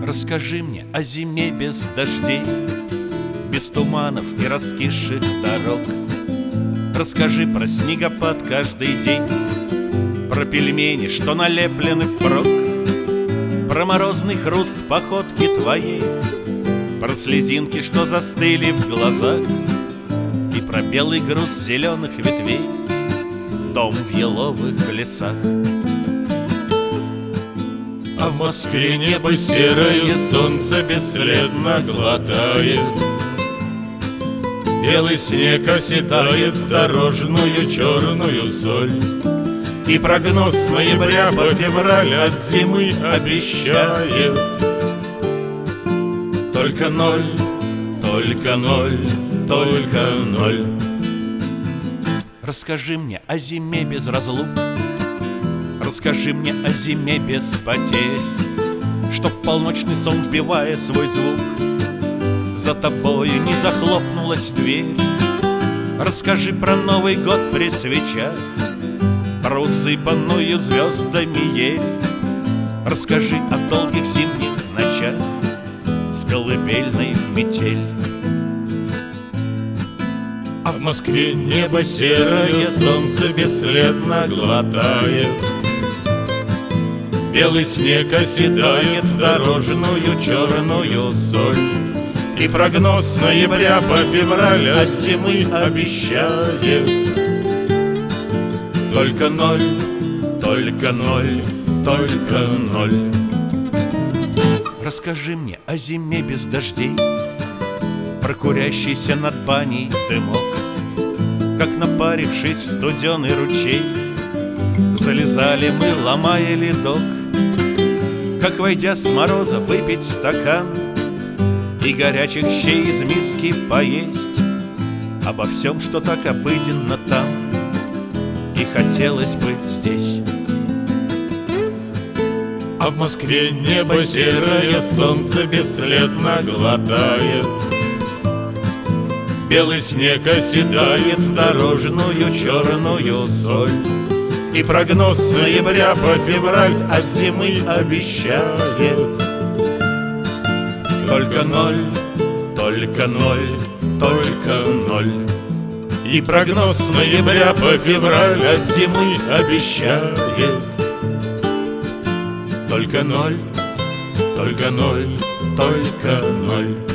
Расскажи мне о зиме без дождей, без туманов и раскисших дорог. Расскажи про снегопад каждый день, про пельмени, что налеплены впрок, про морозный хруст походки твоей, про слезинки, что застыли в глазах, и про белый груз зеленых ветвей, дом в еловых лесах. А в Москве небо серое, солнце бесследно глотает, белый снег оседает в дорожную черную соль. И прогноз с ноября по февраль от зимы обещает только ноль, только ноль, только ноль. Расскажи мне о зиме без разлук, расскажи мне о зиме без потерь, чтоб полночный сон, вбивая свой звук, за тобою не захлопнулась дверь. Расскажи про Новый год при свечах, про усыпанную звездами ель. Расскажи о долгих зимних ночах с колыбельной в метель. А в Москве небо серое, солнце бесследно глотает, белый снег оседает в дорожную черную соль. И прогноз с ноября по февраль от зимы обещает только ноль, только ноль, только ноль. Расскажи мне о зиме без дождей, про курящийся над баней дымок, как, напарившись в студеный ручей, залезали мы, ломая ледок, как, войдя с мороза, выпить стакан и горячих щей из миски поесть. Обо всем, что так обыденно там и хотелось бы здесь. А в Москве небо серое, солнце бесследно глотает, белый снег оседает в дорожную черную соль. И прогноз с ноября по февраль от зимы обещает только ноль, только ноль, только ноль. И прогноз с ноября по февраль от зимы обещает только ноль, только ноль, только ноль.